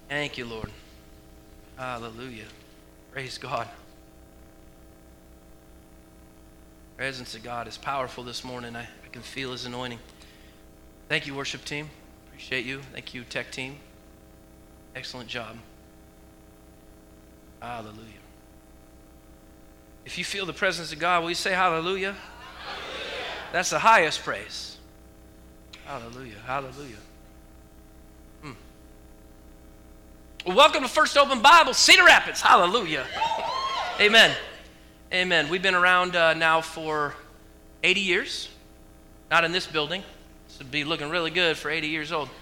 Thank you, Lord. Hallelujah. Praise God. The presence of God is powerful this morning. I can feel his anointing. Thank you, worship team. Appreciate you. Thank you, tech team. Excellent job. Hallelujah. If you feel the presence of God, will you say hallelujah? Hallelujah. That's the highest praise. Hallelujah. Hallelujah. Well, welcome to First Open Bible, Cedar Rapids. Hallelujah. Amen. Amen. We've been around now for 80 years. Not in this building. This would be looking really good for 80 years old.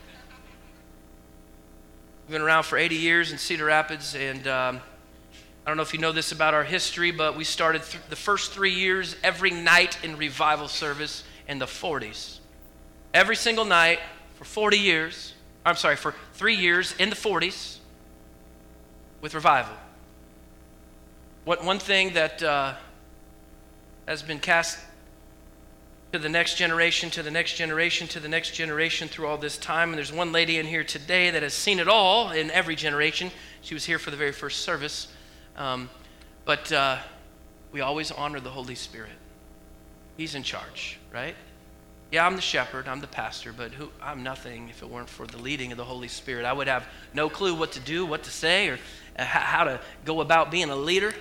We've been around for 80 years in Cedar Rapids, and I don't know if you know this about our history, but we started the first 3 years every night in revival service in the 40s. Every single night for 40 years. For 3 years in the 40s with revival. One thing that has been cast to the next generation, to the next generation, to the next generation through all this time, and there's one lady in here today that has seen it all in every generation. She was here for the very first service. But we always honor the Holy Spirit. He's in charge, right? Yeah, I'm the shepherd, I'm the pastor, but I'm nothing if it weren't for the leading of the Holy Spirit. I would have no clue what to do, what to say, or how to go about being a leader.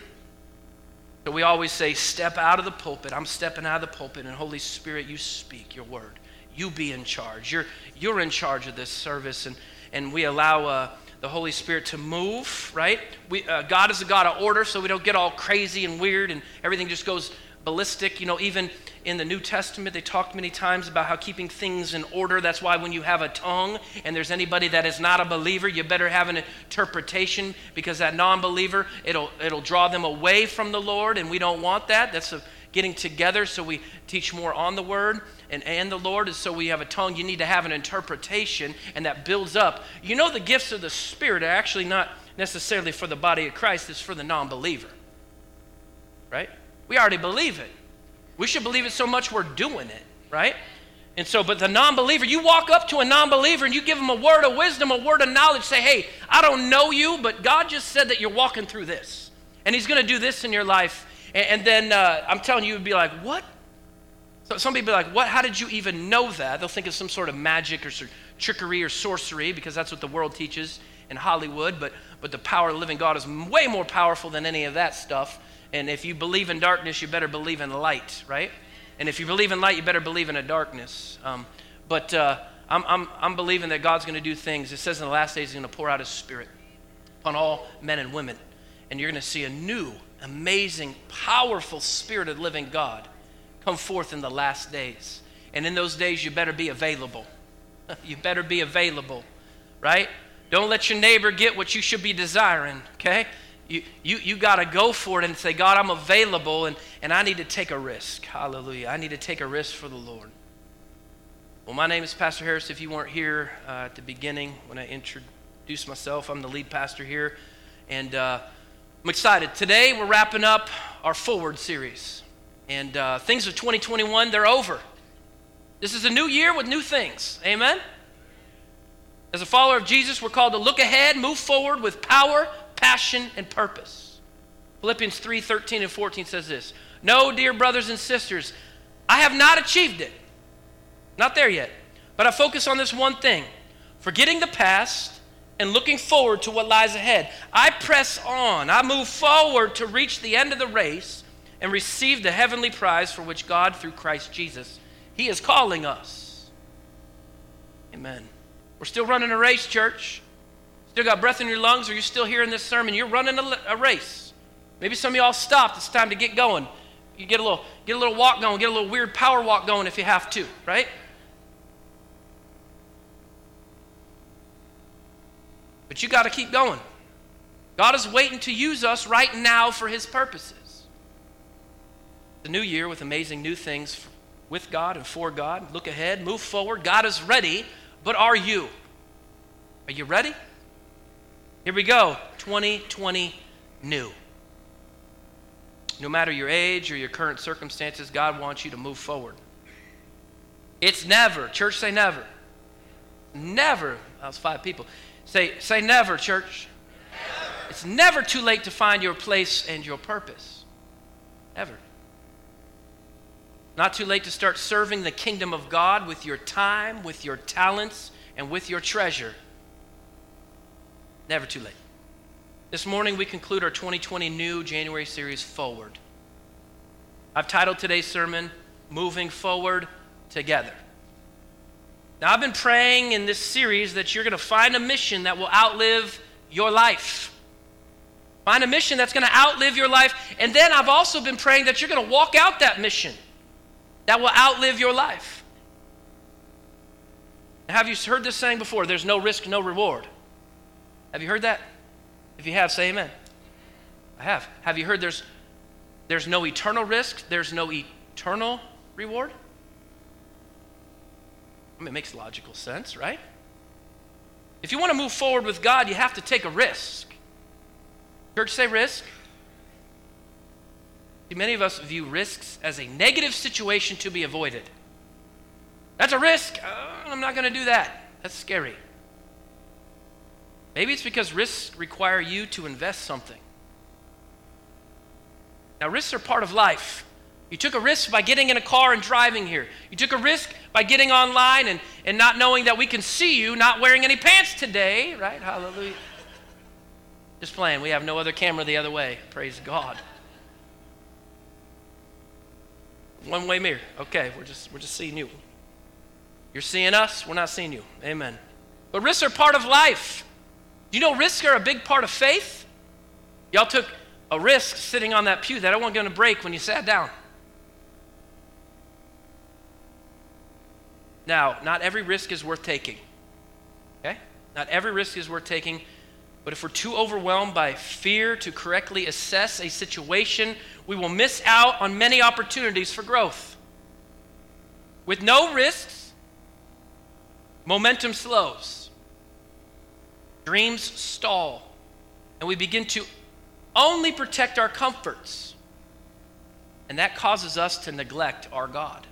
So we always say, step out of the pulpit. I'm stepping out of the pulpit, and Holy Spirit, you speak your word. You be in charge. You're in charge of this service, and we allow the Holy Spirit to move, right? God is a God of order, so we don't get all crazy and weird, and everything just goes ballistic. You know, even in the New Testament, they talked many times about how keeping things in order. That's why when you have a tongue and there's anybody that is not a believer, you better have an interpretation, because that non-believer, it'll draw them away from the Lord, and we don't want that. That's getting together so we teach more on the word and the Lord. And so we have a tongue. You need to have an interpretation, and that builds up. You know, the gifts of the Spirit are actually not necessarily for the body of Christ. It's for the non-believer, right? We already believe it. We should believe it so much we're doing it, right? And so, but the non-believer, you walk up to a non-believer and you give them a word of wisdom, a word of knowledge, say, hey, I don't know you, but God just said that you're walking through this, and he's going to do this in your life. And then I'm telling you, you'd be like, what? So somebody would be like, what? How did you even know that? They'll think it's some sort of magic or trickery or sorcery, because that's what the world teaches in Hollywood. But the power of the living God is way more powerful than any of that stuff. And if you believe in darkness, you better believe in light, right? And if you believe in light, you better believe in a darkness. But I'm believing that God's going to do things. It says in the last days he's going to pour out his Spirit on all men and women. And you're going to see a new, amazing, powerful Spirit of the living God come forth in the last days. And in those days, you better be available. You better be available, right? Don't let your neighbor get what you should be desiring, okay? You got to go for it and say, God, I'm available, and I need to take a risk. Hallelujah. I need to take a risk for the Lord. Well, my name is Pastor Harris. If you weren't here at the beginning when I introduced myself, I'm the lead pastor here, and I'm excited. Today, we're wrapping up our Forward series, and things of 2021, they're over. This is a new year with new things. Amen? As a follower of Jesus, we're called to look ahead, move forward with power, passion, and purpose. Philippians 3:13 and 14 says this: no, dear brothers and sisters, I have not achieved it. Not there yet. But I focus on this one thing: forgetting the past and looking forward to what lies ahead. I press on. I move forward to reach the end of the race and receive the heavenly prize for which God, through Christ Jesus, he is calling us. Amen. We're still running a race, church. Still got breath in your lungs, or you're still hearing this sermon. You're running a race. Maybe some of y'all stopped. It's time to get going. You get a little walk going, get a little weird power walk going if you have to, right? But you got to keep going. God is waiting to use us right now for his purposes. The new year with amazing new things with God and for God. Look ahead, move forward. God is ready, but are you? Are you ready? Here we go, 2020 new. No matter your age or your current circumstances, God wants you to move forward. It's never, church say never. Never. That was 5 people. Say never, church. Never. It's never too late to find your place and your purpose. Never. Not too late to start serving the kingdom of God with your time, with your talents, and with your treasure. Never too late. This morning we conclude our 2020 new January series, Forward. I've titled today's sermon, Moving Forward Together. Now, I've been praying in this series that you're going to find a mission that will outlive your life. Find a mission that's going to outlive your life. And then I've also been praying that you're going to walk out that mission that will outlive your life. Now, have you heard this saying before? There's no risk, no reward. Have you heard that? If you have, say amen. I have. Have you heard there's no eternal risk, there's no eternal reward? I mean, it makes logical sense, right? If you want to move forward with God, you have to take a risk. Church, say risk. See, many of us view risks as a negative situation to be avoided. That's a risk. I'm not going to do that. That's scary. Maybe it's because risks require you to invest something. Now, risks are part of life. You took a risk by getting in a car and driving here. You took a risk by getting online and not knowing that we can see you not wearing any pants today, right? Hallelujah. Just playing. We have no other camera the other way. Praise God. One-way mirror. Okay, we're just seeing you. You're seeing us. We're not seeing you. Amen. But risks are part of life. Do you know risks are a big part of faith? Y'all took a risk sitting on that pew that I wasn't going to break when you sat down. Now, not every risk is worth taking. Okay? Not every risk is worth taking. But if we're too overwhelmed by fear to correctly assess a situation, we will miss out on many opportunities for growth. With no risks, momentum slows. Dreams stall. And we begin to only protect our comforts. And that causes us to neglect our God.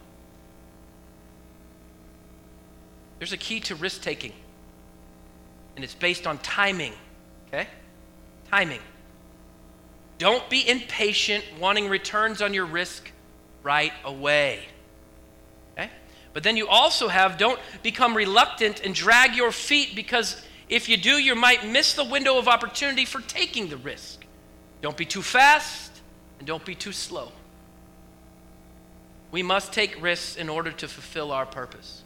There's a key to risk-taking. And it's based on timing. Okay? Timing. Don't be impatient wanting returns on your risk right away. Okay? But then you also don't become reluctant and drag your feet, because if you do, you might miss the window of opportunity for taking the risk. Don't be too fast and don't be too slow. We must take risks in order to fulfill our purpose.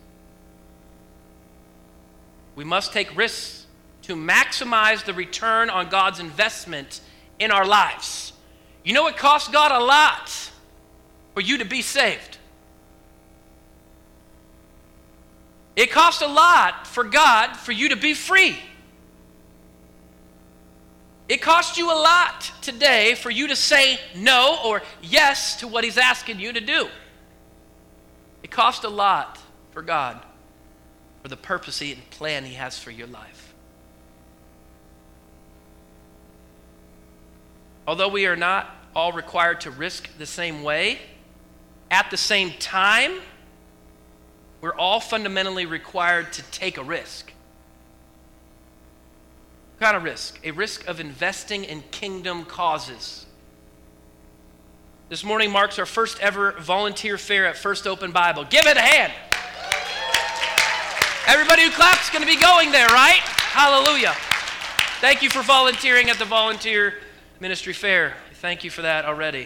We must take risks to maximize the return on God's investment in our lives. You know, it costs God a lot for you to be saved. It costs a lot for God for you to be free. It costs you a lot today for you to say no or yes to what He's asking you to do. It costs a lot for God for the purpose and plan He has for your life. Although we are not all required to risk the same way, at the same time, we're all fundamentally required to take a risk. What kind of risk? A risk of investing in kingdom causes. This morning marks our first ever volunteer fair at First Open Bible. Give it a hand. Everybody who claps is going to be going there, right? Hallelujah. Thank you for volunteering at the Volunteer Ministry Fair. Thank you for that already.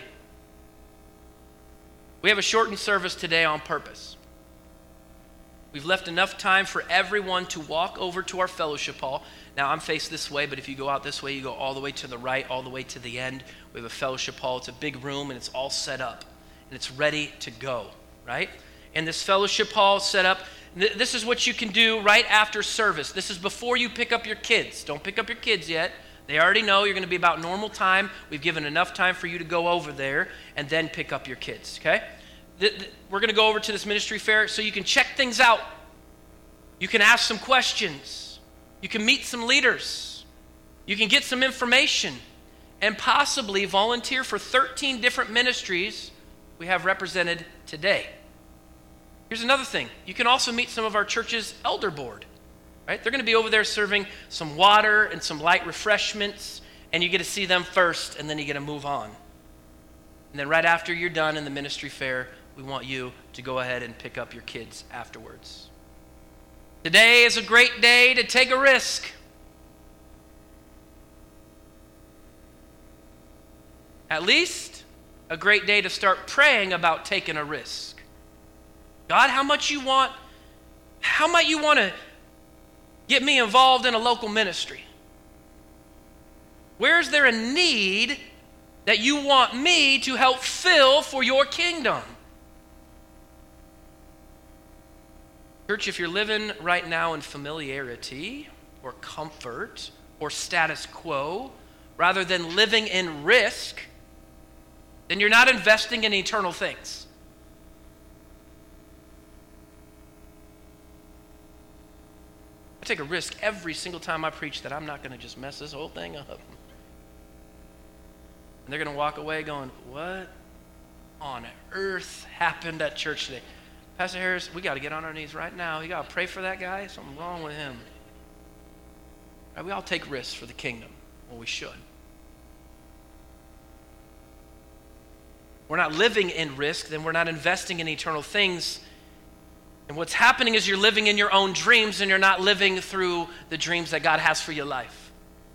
We have a shortened service today on purpose. We've left enough time for everyone to walk over to our fellowship hall. Now, I'm faced this way, but if you go out this way, you go all the way to the right, all the way to the end. We have a fellowship hall. It's a big room, and it's all set up, and it's ready to go, right? And this fellowship hall is set up. This is what you can do right after service. This is before you pick up your kids. Don't pick up your kids yet. They already know you're going to be about normal time. We've given enough time for you to go over there and then pick up your kids, okay? We're going to go over to this ministry fair so you can check things out. You can ask some questions. You can meet some leaders. You can get some information and possibly volunteer for 13 different ministries we have represented today. Here's another thing. You can also meet some of our church's elder board. right? They're going to be over there serving some water and some light refreshments, and you get to see them first, and then you get to move on. And then right after you're done in the ministry fair, we want you to go ahead and pick up your kids afterwards. Today is a great day to take a risk. At least a great day to start praying about taking a risk. God, how might you want to get me involved in a local ministry? Where is there a need that you want me to help fill for your kingdom? Church, if you're living right now in familiarity or comfort or status quo, rather than living in risk, then you're not investing in eternal things. I take a risk every single time I preach that I'm not going to just mess this whole thing up. And they're going to walk away going, what on earth happened at church today? Pastor Harris, we got to get on our knees right now. You got to pray for that guy. Something wrong with him. Right, we all take risks for the kingdom. Well, we should. We're not living in risk, then we're not investing in eternal things. And what's happening is you're living in your own dreams and you're not living through the dreams that God has for your life.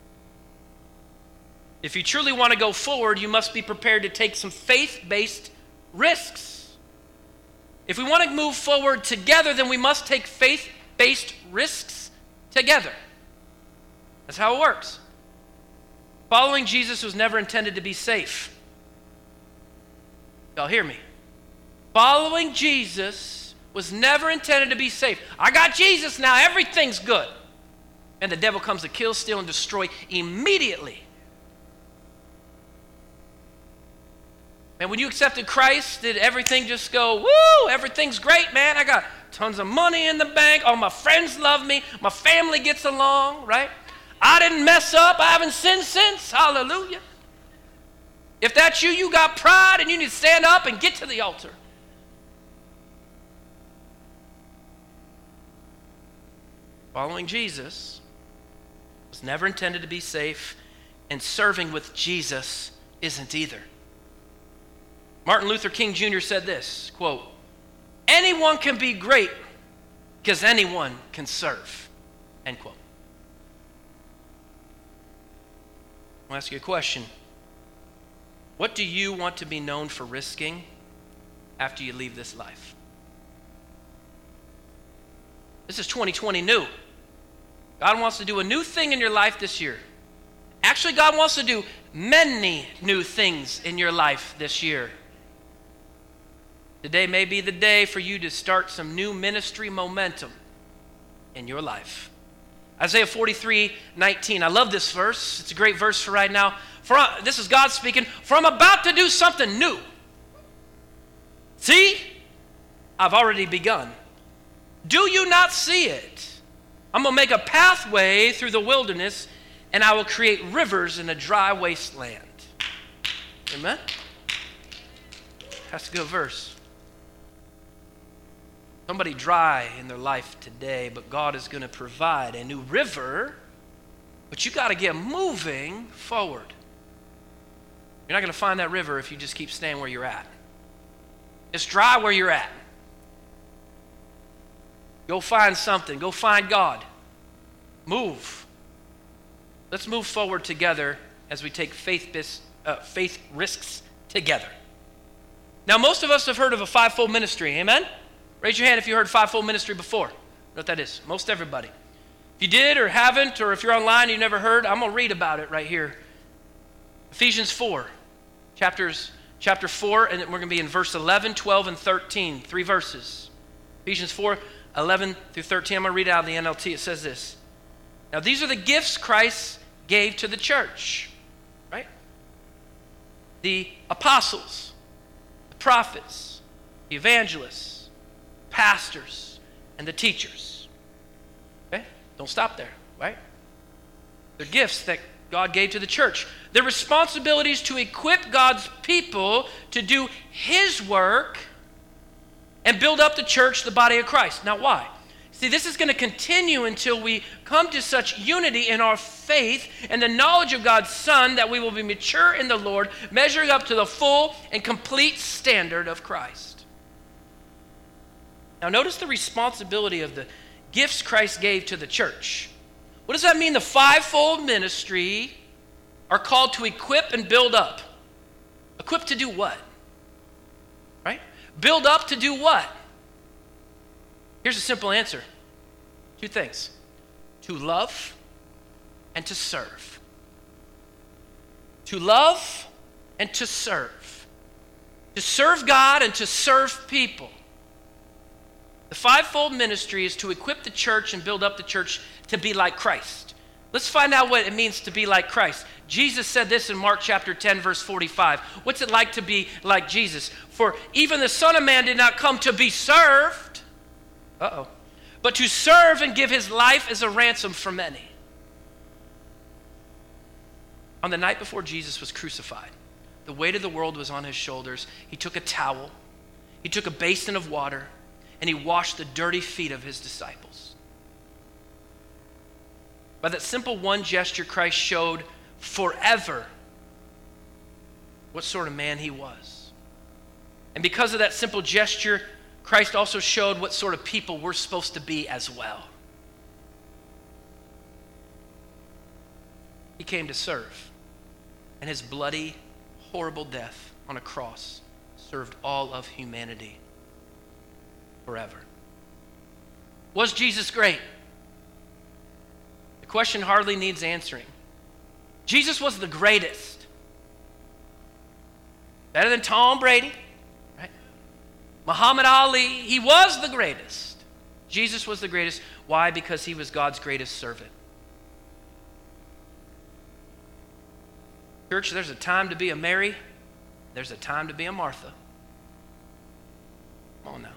If you truly want to go forward, you must be prepared to take some faith-based risks. If we want to move forward together, then we must take faith-based risks together. That's how it works. Following Jesus was never intended to be safe. Y'all hear me? Following Jesus was never intended to be safe. I got Jesus now, everything's good. And the devil comes to kill, steal, and destroy immediately. And when you accepted Christ, did everything just go, woo, everything's great, man. I got tons of money in the bank. All my friends love me. My family gets along, right? I didn't mess up. I haven't sinned since. Hallelujah. If that's you, you got pride and you need to stand up and get to the altar. Following Jesus was never intended to be safe, and serving with Jesus isn't either. Martin Luther King Jr. said this, quote, anyone can be great because anyone can serve, end quote. I'll ask you a question. What do you want to be known for risking after you leave this life? This is 2020 new. God wants to do a new thing in your life this year. Actually, God wants to do many new things in your life this year. Today may be the day for you to start some new ministry momentum in your life. Isaiah 43:19. I love this verse. It's a great verse for right now. This is God speaking. For I'm about to do something new. See, I've already begun. Do you not see it? I'm going to make a pathway through the wilderness, and I will create rivers in a dry wasteland. Amen? That's a good verse. Somebody dry in their life today, but God is going to provide a new river, but you got to get moving forward. You're not going to find that river if you just keep staying where you're at. It's dry where you're at. Go find something. Go find God. Move. Let's move forward together as we take faith risks together. Now, most of us have heard of a fivefold ministry. Amen? Raise your hand if you heard fivefold ministry before. You know what that is? Most everybody. If you did or haven't, or if you're online and you never heard, I'm going to read about it right here. Ephesians 4, chapter 4, and we're going to be in verse 11, 12, and 13. 3 verses. Ephesians 4, 11 through 13. I'm going to read it out of the NLT. It says this. Now, these are the gifts Christ gave to the church, right? The apostles, the prophets, the evangelists, pastors, and the teachers. Okay? Don't stop there, right? They're gifts that God gave to the church. Their responsibilities to equip God's people to do His work and build up the church, the body of Christ. Now, why? See, this is going to continue until we come to such unity in our faith and the knowledge of God's Son that we will be mature in the Lord, measuring up to the full and complete standard of Christ. Now, notice the responsibility of the gifts Christ gave to the church. What does that mean? The fivefold ministry are called to equip and build up. Equip to do what? Right? Build up to do what? Here's a simple answer. Two things. To love and to serve. To love and to serve. To serve God and to serve people. The fivefold ministry is to equip the church and build up the church to be like Christ. Let's find out what it means to be like Christ. Jesus said this in Mark chapter 10, verse 45. What's it like to be like Jesus? For even the Son of Man did not come to be served, but to serve and give his life as a ransom for many. On the night before Jesus was crucified, the weight of the world was on his shoulders. He took a towel, he took a basin of water, and he washed the dirty feet of his disciples. By that simple one gesture, Christ showed forever what sort of man he was. And because of that simple gesture, Christ also showed what sort of people we're supposed to be as well. He came to serve, and his bloody, horrible death on a cross served all of humanity forever. Was Jesus great? The question hardly needs answering. Jesus was the greatest. Better than Tom Brady, right? Muhammad Ali, he was the greatest. Jesus was the greatest. Why? Because he was God's greatest servant. Church, there's a time to be a Mary. There's a time to be a Martha. Come on now.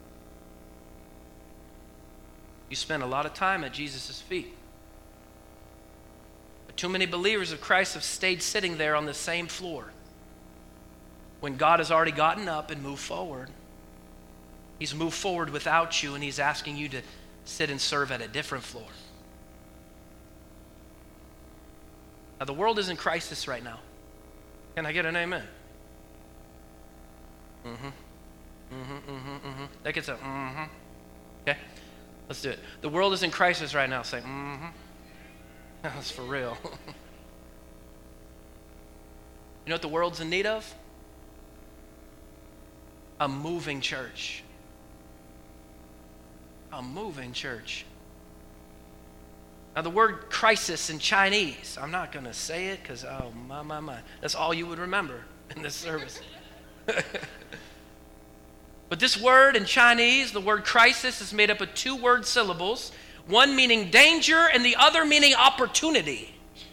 You spend a lot of time at Jesus' feet. But too many believers of Christ have stayed sitting there on the same floor when God has already gotten up and moved forward. He's moved forward without you, and he's asking you to sit and serve at a different floor. Now, the world is in crisis right now. Can I get an amen? That gets a Okay? Let's do it. The world is in crisis right now. Say, That's for real. You know what the world's in need of? A moving church. A moving church. Now, the word crisis in Chinese, I'm not going to say it because, oh, my. That's all you would remember in this service. But this word in Chinese, the word crisis, is made up of two word syllables, one meaning danger and the other meaning opportunity.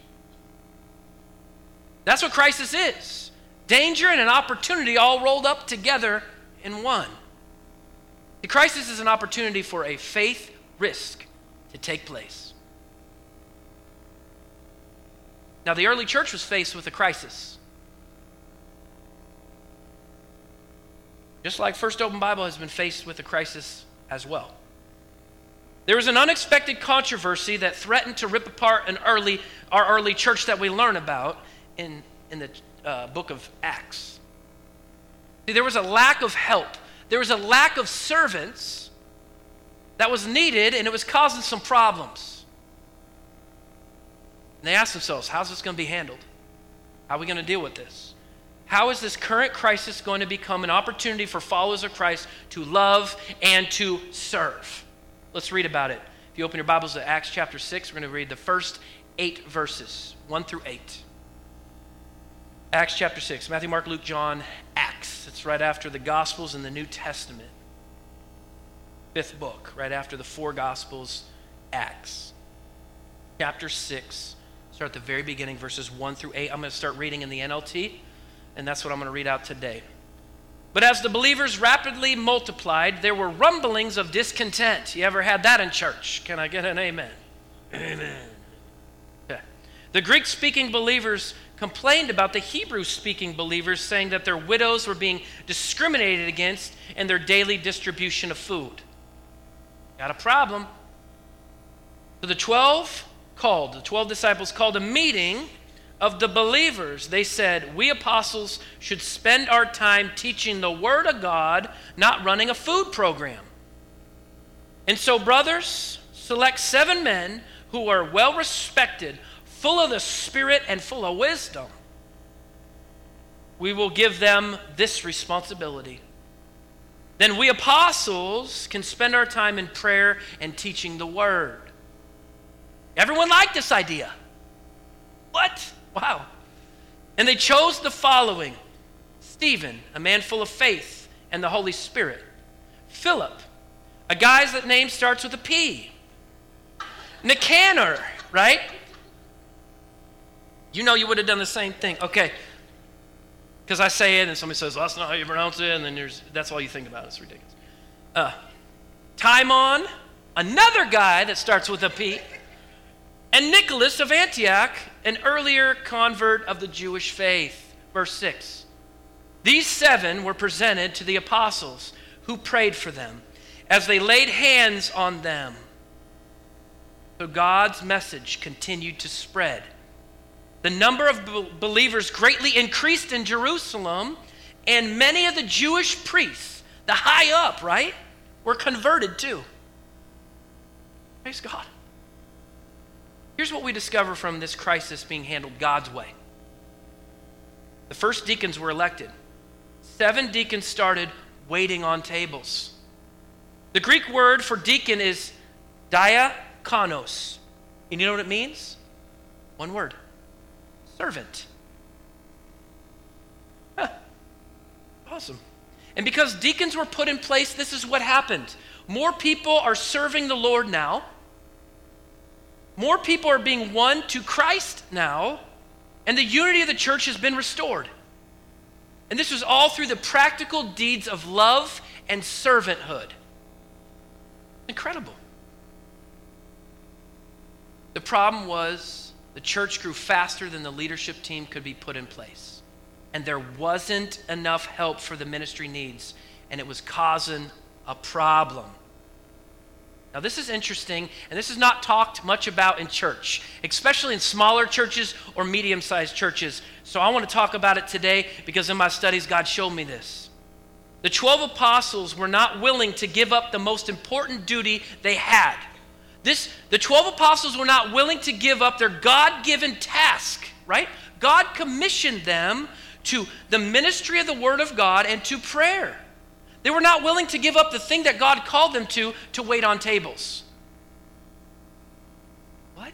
That's what crisis is. Danger and an opportunity all rolled up together in one. The crisis is an opportunity for a faith risk to take place. Now, the early church was faced with a crisis. Just like First Open Bible has been faced with a crisis as well. There was an unexpected controversy that threatened to rip apart our early church that we learn about in the book of Acts. See, there was a lack of help. There was a lack of servants that was needed, and it was causing some problems. And they asked themselves, how's this going to be handled? How are we going to deal with this? How is this current crisis going to become an opportunity for followers of Christ to love and to serve? Let's read about it. If you open your Bibles to Acts chapter 6, we're going to read the first 8 verses, 1 through 8. Acts chapter 6, Matthew, Mark, Luke, John, Acts. It's right after the Gospels in the New Testament. 5th book, right after the 4 Gospels, Acts. Chapter 6, start at the very beginning, verses 1 through 8. I'm going to start reading in the NLT. And that's what I'm going to read out today. But as the believers rapidly multiplied, there were rumblings of discontent. You ever had that in church? Can I get an amen? Amen. Okay. The Greek-speaking believers complained about the Hebrew-speaking believers, saying that their widows were being discriminated against in their daily distribution of food. Got a problem. So the 12 disciples called a meeting of the believers. They said, we apostles should spend our time teaching the Word of God, not running a food program. And so, brothers, select 7 men who are well respected, full of the Spirit and full of wisdom. We will give them this responsibility. Then we apostles can spend our time in prayer and teaching the Word. Everyone liked this idea. What? Wow. And they chose the following: Stephen, a man full of faith and the Holy Spirit. Philip, a guy's that name starts with a P. Nicanor, right? You know you would have done the same thing. Okay. Because I say it and somebody says, well, that's not how you pronounce it, and then that's all you think about. It's ridiculous. Timon, another guy that starts with a P. And Nicholas of Antioch, an earlier convert of the Jewish faith. Verse 6. These 7 were presented to the apostles, who prayed for them as they laid hands on them. So God's message continued to spread. The number of believers greatly increased in Jerusalem, and many of the Jewish priests, the high up, right, were converted too. Praise God. Here's what we discover from this crisis being handled God's way. The first deacons were elected. 7 deacons started waiting on tables. The Greek word for deacon is diakonos. And you know what it means? One word: servant. Awesome. And because deacons were put in place, this is what happened. More people are serving the Lord now. More people are being won to Christ now, and the unity of the church has been restored. And this was all through the practical deeds of love and servanthood. Incredible. The problem was the church grew faster than the leadership team could be put in place. And there wasn't enough help for the ministry needs, and it was causing a problem. Now, this is interesting, and this is not talked much about in church, especially in smaller churches or medium-sized churches. So I want to talk about it today because in my studies, God showed me this. The 12 apostles were not willing to give up the most important duty they had. The 12 apostles were not willing to give up their God-given task, right? God commissioned them to the ministry of the Word of God and to prayer. They were not willing to give up the thing that God called them to wait on tables. What?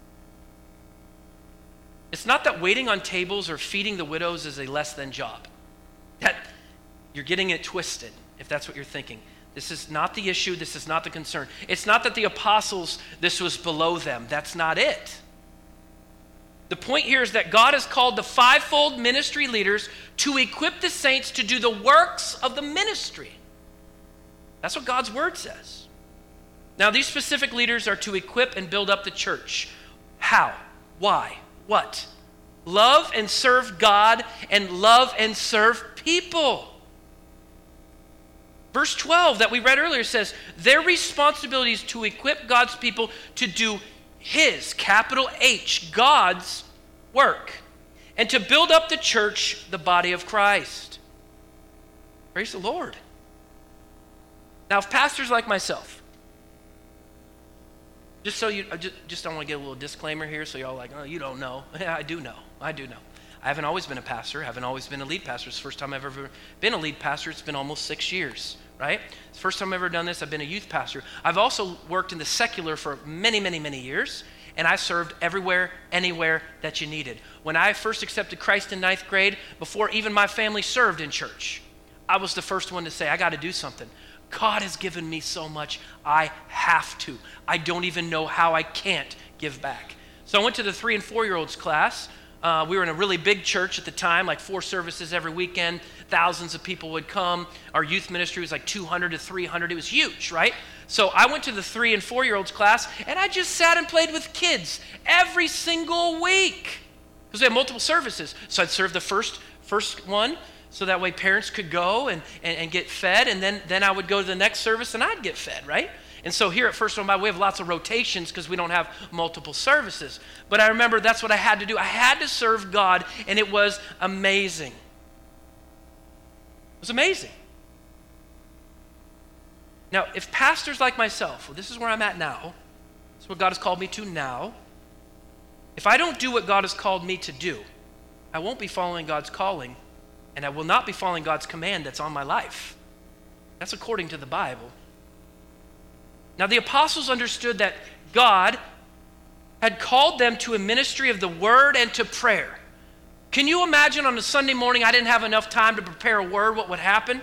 It's not that waiting on tables or feeding the widows is a less than job. That you're getting it twisted, if that's what you're thinking. This is not the issue. This is not the concern. It's not that the apostles, this was below them. That's not it. The point here is that God has called the 5-fold ministry leaders to equip the saints to do the works of the ministry. That's what God's word says. Now, these specific leaders are to equip and build up the church. How? Why? What? Love and serve God and love and serve people. Verse 12 that we read earlier says, their responsibility is to equip God's people to do His, capital H, God's work, and to build up the church, the body of Christ. Praise the Lord. Now, if pastors like myself, just I want to get a little disclaimer here so y'all like, oh, you don't know. Yeah, I do know. I haven't always been a pastor. I haven't always been a lead pastor. It's the first time I've ever been a lead pastor. It's been almost 6 years, right? It's the first time I've ever done this. I've been a youth pastor. I've also worked in the secular for many, many, many years, and I served everywhere, anywhere that you needed. When I first accepted Christ in 9th grade, before even my family served in church, I was the first one to say, I got to do something. God has given me so much, I have to. I don't even know how I can't give back. So I went to the 3 and 4-year-olds class. We were in a really big church at the time, like 4 services every weekend. Thousands of people would come. Our youth ministry was like 200 to 300. It was huge, right? So I went to the 3 and 4-year-olds class, and I just sat and played with kids every single week because we had multiple services. So I'd serve the first one, so that way parents could go and get fed, and then I would go to the next service and I'd get fed, right? And so here at First One Bible, we have lots of rotations because we don't have multiple services. But I remember that's what I had to do. I had to serve God, and it was amazing. It was amazing. Now, if pastors like myself, well, this is where I'm at now. This is what God has called me to now. If I don't do what God has called me to do, I won't be following God's calling, and I will not be following God's command that's on my life. That's according to the Bible. Now, the apostles understood that God had called them to a ministry of the word and to prayer. Can you imagine on a Sunday morning I didn't have enough time to prepare a word, what would happen?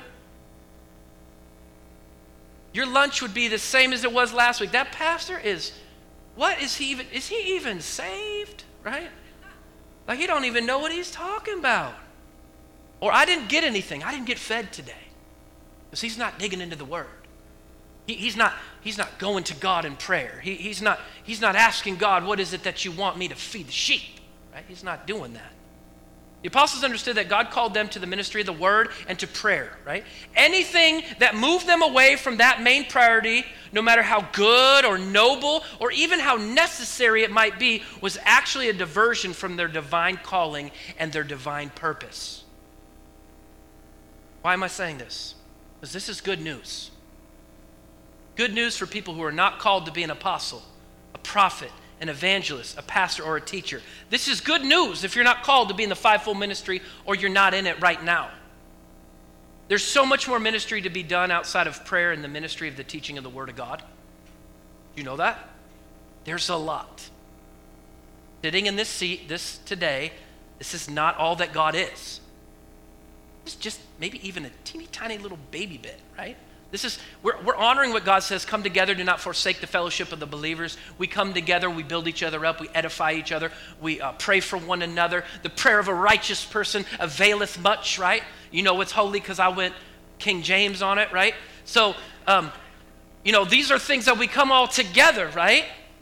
Your lunch would be the same as it was last week. That pastor is he even saved, right? Like he don't even know what he's talking about. Or I didn't get anything. I didn't get fed today. Because he's not digging into the word. He's not going to God in prayer. He's not asking God, what is it that you want me to feed the sheep? Right? He's not doing that. The apostles understood that God called them to the ministry of the word and to prayer, right? Anything that moved them away from that main priority, no matter how good or noble or even how necessary it might be, was actually a diversion from their divine calling and their divine purpose. Why am I saying this? Because this is good news. Good news for people who are not called to be an apostle, a prophet, an evangelist, a pastor, or a teacher. This is good news if you're not called to be in the fivefold ministry or you're not in it right now. There's so much more ministry to be done outside of prayer and the ministry of the teaching of the Word of God. You know that? There's a lot. Sitting in this seat today, this is not all that God is. It's just maybe even a teeny tiny little baby bit, right? We're honoring what God says, come together, do not forsake the fellowship of the believers. We come together, we build each other up, we edify each other, we pray for one another. The prayer of a righteous person availeth much, right? You know it's holy because I went King James on it, right? So, these are things that we come all together, right?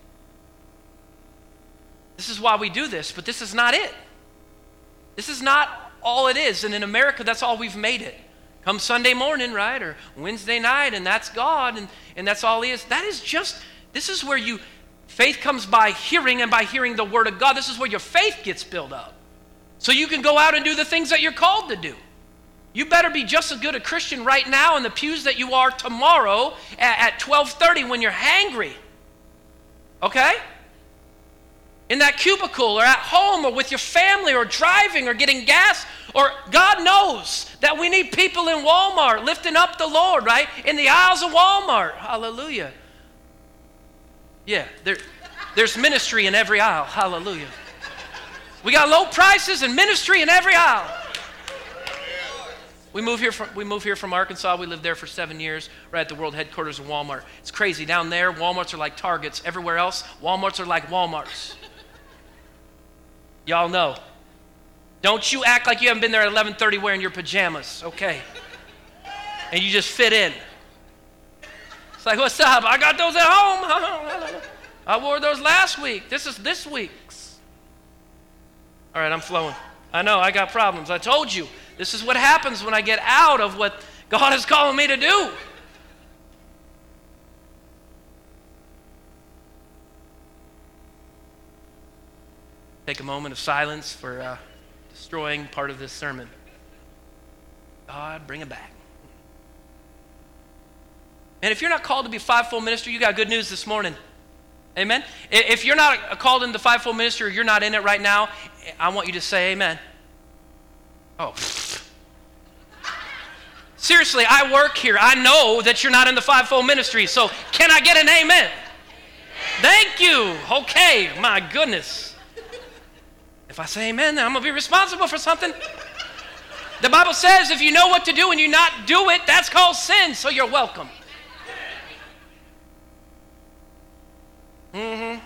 This is why we do this, but this is not it. This is not all it is, and in America, that's all we've made it. Come Sunday morning, right, or Wednesday night, and that's God, and that's all he is. This is where faith comes by hearing, and by hearing the word of God. This is where your faith gets built up. So you can go out and do the things that you're called to do. You better be just as good a Christian right now in the pews that you are tomorrow at 12:30 when you're hangry. Okay? In that cubicle, or at home, or with your family, or driving, or getting gas, or God knows that we need people in Walmart lifting up the Lord, right? In the aisles of Walmart. Hallelujah. Yeah, there's ministry in every aisle. Hallelujah. We got low prices and ministry in every aisle. We moved here from Arkansas. We lived there for 7 years, right at the world headquarters of Walmart. It's crazy. Down there, Walmarts are like Targets. Everywhere else, Walmarts are like Walmarts. Y'all know. Don't you act like you haven't been there at 11:30 wearing your pajamas, okay? And you just fit in. It's like, what's up? I got those at home. I wore those last week. This is this week's. All right, I'm flowing. I know, I got problems. I told you. This is what happens when I get out of what God is calling me to do. Take a moment of silence for destroying part of this sermon. God, bring it back. And if you're not called to be fivefold ministry, you got good news this morning. Amen? If you're not called into the fivefold ministry or you're not in it right now, I want you to say amen. Oh. Seriously, I work here. I know that you're not in the fivefold ministry, so can I get an amen? Thank you. Okay, my goodness. If I say amen, then I'm going to be responsible for something. The Bible says if you know what to do and you not do it, that's called sin, so you're welcome. I'm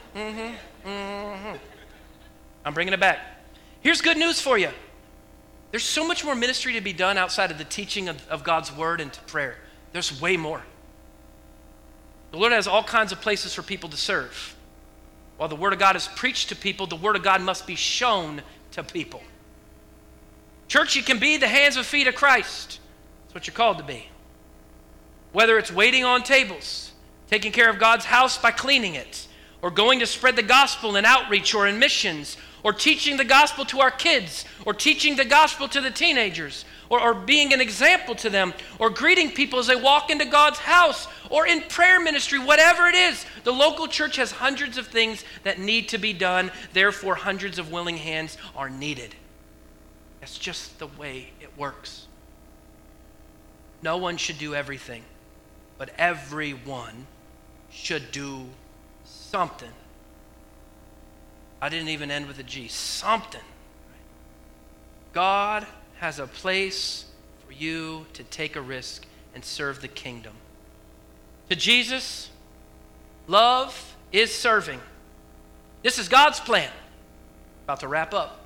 bringing it back. Here's good news for you. There's so much more ministry to be done outside of the teaching of God's word and to prayer. There's way more. The Lord has all kinds of places for people to serve. While the word of God is preached to people, the word of God must be shown to people. Church, you can be the hands and feet of Christ. That's what you're called to be. Whether it's waiting on tables, taking care of God's house by cleaning it, or going to spread the gospel in outreach or in missions, or teaching the gospel to our kids, or teaching the gospel to the teenagers, or being an example to them, or greeting people as they walk into God's house, or in prayer ministry, whatever it is. The local church has hundreds of things that need to be done. Therefore, hundreds of willing hands are needed. That's just the way it works. No one should do everything, but everyone should do something. I didn't even end with a G. Something. God has a place for you to take a risk and serve the kingdom. To Jesus, love is serving. This is God's plan. About to wrap up.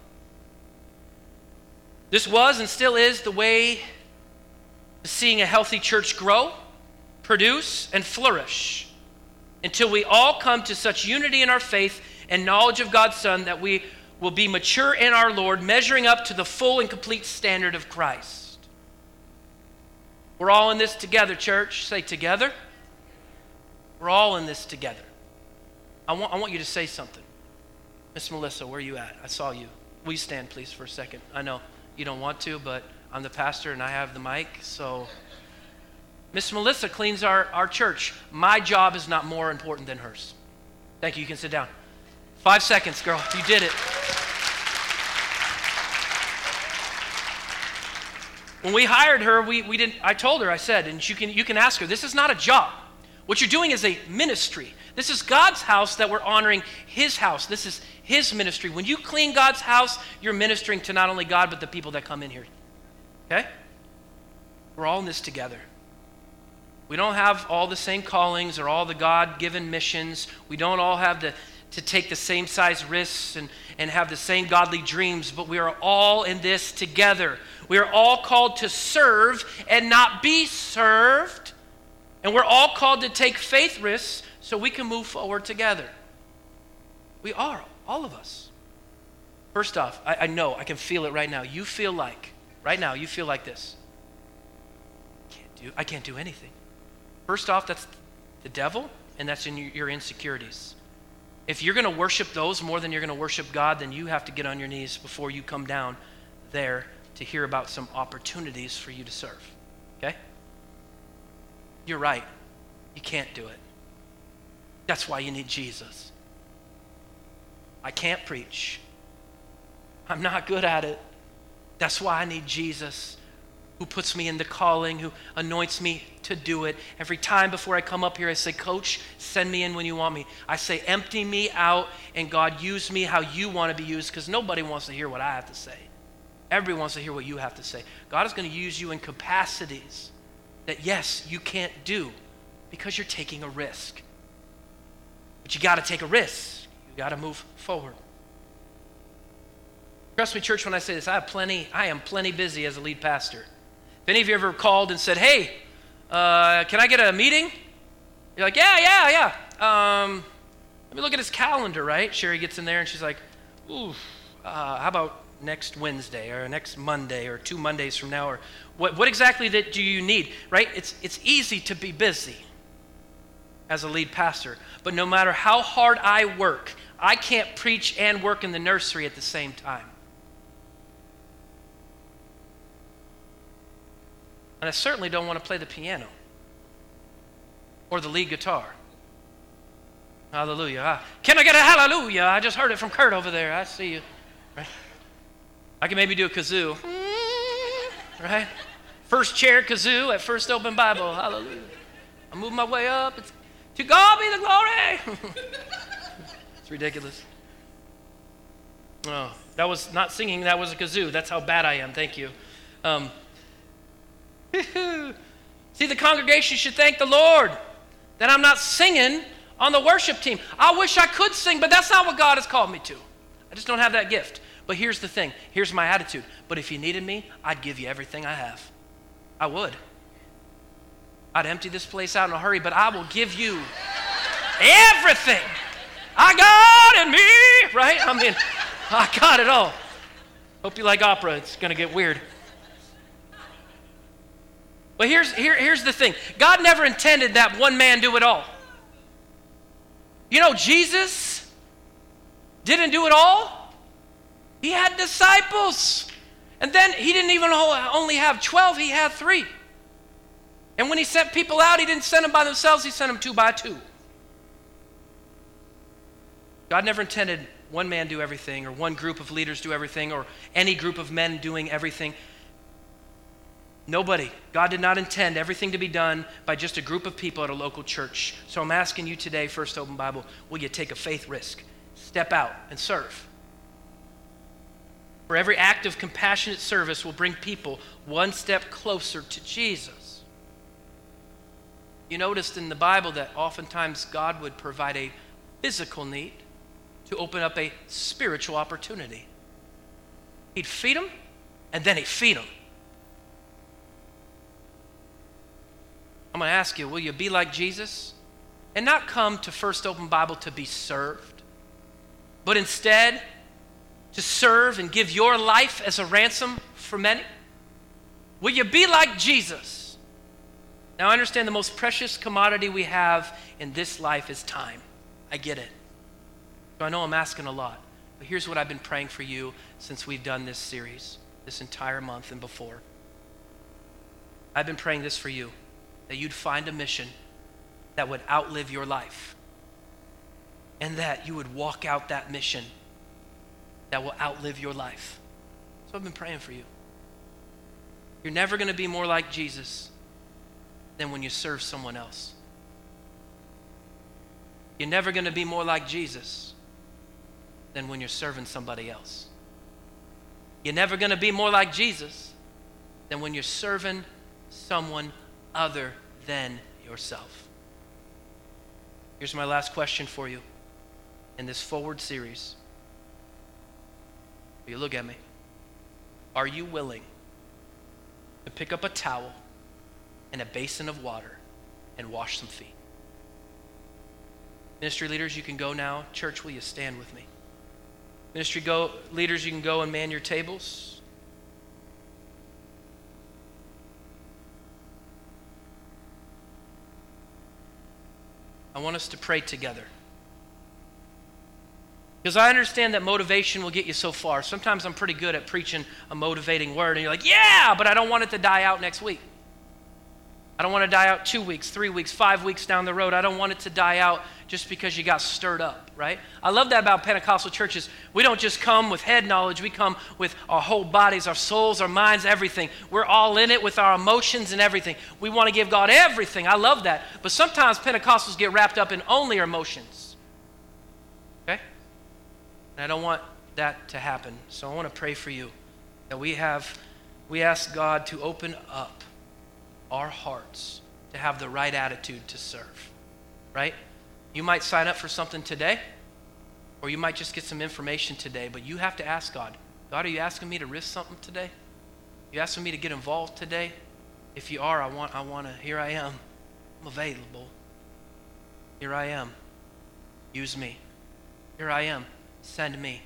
This was and still is the way to seeing a healthy church grow, produce, and flourish, until we all come to such unity in our faith and knowledge of God's Son that we will be mature in our Lord, measuring up to the full and complete standard of Christ. We're all in this together, church. Say together. We're all in this together. I want you to say something. Miss Melissa, where are you at? I saw you. Will you stand, please, for a second? I know you don't want to, but I'm the pastor and I have the mic, so... Miss Melissa cleans our church. My job is not more important than hers. Thank you. You can sit down. 5 seconds, girl. You did it. When we hired her, we didn't. I told her. I said, and you can ask her. This is not a job. What you're doing is a ministry. This is God's house that we're honoring His house. This is His ministry. When you clean God's house, you're ministering to not only God but the people that come in here. Okay? We're all in this together. We don't have all the same callings or all the God-given missions. We don't all have to take the same size risks and have the same godly dreams, but we are all in this together. We are all called to serve and not be served. And we're all called to take faith risks so we can move forward together. We are, all of us. First off, I know, I can feel it right now. You feel like this. I can't do anything. First off, that's the devil, and that's in your insecurities. If you're going to worship those more than you're going to worship God, then you have to get on your knees before you come down there to hear about some opportunities for you to serve. Okay? You're right. You can't do it. That's why you need Jesus. I can't preach. I'm not good at it. That's why I need Jesus, who puts me in the calling, who anoints me to do it. Every time before I come up here, I say, Coach, send me in when you want me. I say, empty me out, and God, use me how you want to be used, because nobody wants to hear what I have to say. Everybody wants to hear what you have to say. God is going to use you in capacities that, yes, you can't do because you're taking a risk. But you got to take a risk. You got to move forward. Trust me, church, when I say this, I am plenty busy as a lead pastor. If any of you ever called and said, hey, can I get a meeting? You're like, yeah. Let me look at his calendar, right? Sherry gets in there and she's like, ooh, how about next Wednesday or next Monday or 2 Mondays from now? Or what exactly do you need, right? It's easy to be busy as a lead pastor, but no matter how hard I work, I can't preach and work in the nursery at the same time. And I certainly don't want to play the piano or the lead guitar. Hallelujah. Can I get a hallelujah? I just heard it from Kurt over there. I see you. Right? I can maybe do a kazoo. Right? First chair kazoo at First Open Bible. Hallelujah. I'm moving my way up. It's, to God be the glory. It's ridiculous. Oh, that was not singing. That was a kazoo. That's how bad I am. Thank you. See, the congregation should thank the Lord that I'm not singing on the worship team. I wish I could sing, but that's not what God has called me to. I just don't have that gift. But here's the thing. Here's my attitude. But if you needed me, I'd give you everything I have. I would. I'd empty this place out in a hurry, but I will give you everything I got in me, right? I mean, I got it all. Hope you like opera. It's going to get weird. But here's the thing. God never intended that one man do it all. You know, Jesus didn't do it all. He had disciples. And then he didn't even only have 12, he had 3. And when he sent people out, he didn't send them by themselves, he sent them 2 by 2. God never intended one man do everything, or one group of leaders do everything, or any group of men doing everything. Nobody. God did not intend everything to be done by just a group of people at a local church. So I'm asking you today, First Open Bible, will you take a faith risk? Step out and serve. For every act of compassionate service will bring people one step closer to Jesus. You noticed in the Bible that oftentimes God would provide a physical need to open up a spiritual opportunity. He'd feed them, and then he'd feed them. I'm going to ask you, will you be like Jesus and not come to First Open Bible to be served, but instead to serve and give your life as a ransom for many? Will you be like Jesus? Now, I understand the most precious commodity we have in this life is time. I get it. So I know I'm asking a lot, but here's what I've been praying for you since we've done this series, this entire month and before. I've been praying this for you, that you'd find a mission that would outlive your life, and that you would walk out that mission that will outlive your life. So I've been praying for you. You're never going to be more like Jesus than when you serve someone else. You're never going to be more like Jesus than when you're serving somebody else. You're never going to be more like Jesus than when you're serving someone other than yourself. Here's my last question for you in this forward series. You look at me. Are you willing to pick up a towel and a basin of water and wash some feet? Ministry leaders, you can go now. Church, will you stand with me? Ministry leaders, you can go and man your tables. I want us to pray together. Because I understand that motivation will get you so far. Sometimes I'm pretty good at preaching a motivating word, and you're like, yeah, but I don't want it to die out next week. I don't want to die out 2 weeks, 3 weeks, 5 weeks down the road. I don't want it to die out just because you got stirred up, right? I love that about Pentecostal churches. We don't just come with head knowledge. We come with our whole bodies, our souls, our minds, everything. We're all in it with our emotions and everything. We want to give God everything. I love that. But sometimes Pentecostals get wrapped up in only our emotions, okay? And I don't want that to happen. So I want to pray for you that we ask God to open up our hearts to have the right attitude to serve, right? You might sign up for something today, or you might just get some information today, but you have to ask God, God, are you asking me to risk something today? You asking me to get involved today? If you are, I want to, here I am. I'm available. Here I am. Use me. Here I am. Send me.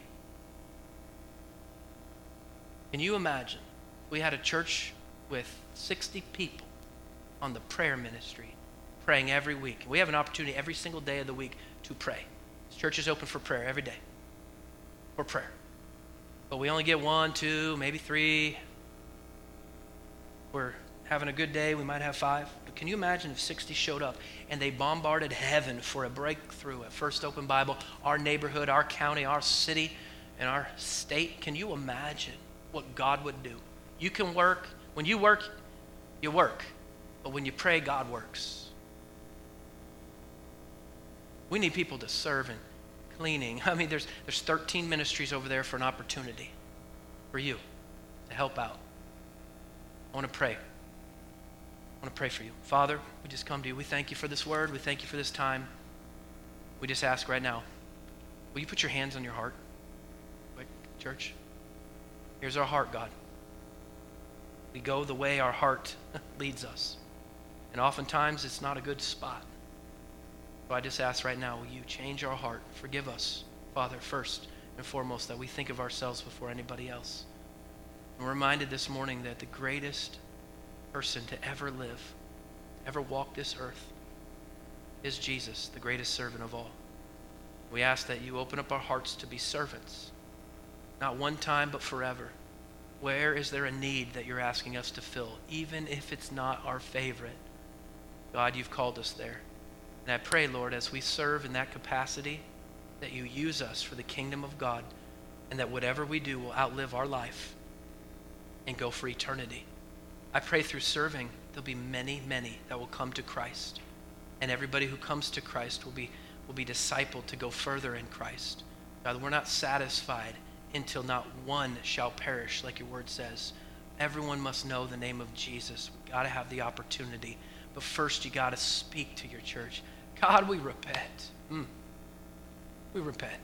Can you imagine we had a church with 60 people on the prayer ministry praying every week? We have an opportunity every single day of the week to pray. This church is open for prayer every day, for prayer. But we only get 1, 2, maybe 3. We're having a good day, we might have 5. But can you imagine if 60 showed up and they bombarded heaven for a breakthrough at First Open Bible, our neighborhood, our county, our city, and our state? Can you imagine what God would do? You can work. When you work, you work. But when you pray, God works. We need people to serve in cleaning. I mean, there's 13 ministries over there for an opportunity for you to help out. I want to pray. I want to pray for you. Father, we just come to you. We thank you for this word. We thank you for this time. We just ask right now, will you put your hands on your heart? Quick, church. Here's our heart, God. We go the way our heart leads us. And oftentimes it's not a good spot. So I just ask right now, will you change our heart? Forgive us, Father, first and foremost, that we think of ourselves before anybody else. I'm reminded this morning that the greatest person to ever live, ever walk this earth, is Jesus, the greatest servant of all. We ask that you open up our hearts to be servants, not one time, but forever. Where is there a need that you're asking us to fill, even if it's not our favorite? God, you've called us there. And I pray, Lord, as we serve in that capacity, that you use us for the kingdom of God, and that whatever we do will outlive our life and go for eternity. I pray through serving, there'll be many, many that will come to Christ. And everybody who comes to Christ will be discipled to go further in Christ. God, we're not satisfied until not one shall perish, like your word says. Everyone must know the name of Jesus. We've got to have the opportunity. But first, you got to speak to your church. God, we repent. We repent.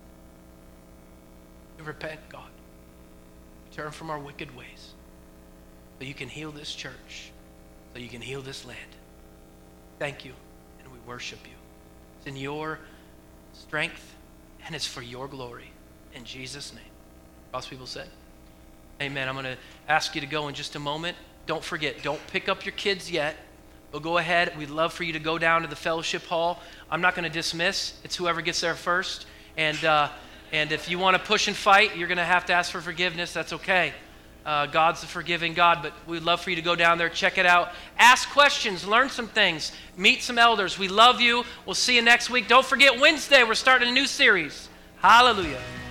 We repent, God. We turn from our wicked ways so you can heal this church, so you can heal this land. Thank you, and we worship you. It's in your strength, and it's for your glory. In Jesus' name. God's people said, amen. I'm going to ask you to go in just a moment. Don't forget, don't pick up your kids yet. But go ahead. We'd love for you to go down to the fellowship hall. I'm not going to dismiss. It's whoever gets there first. And if you want to push and fight, you're going to have to ask for forgiveness. That's okay. God's a forgiving God, but we'd love for you to go down there, check it out. Ask questions, learn some things, meet some elders. We love you. We'll see you next week. Don't forget Wednesday, we're starting a new series. Hallelujah.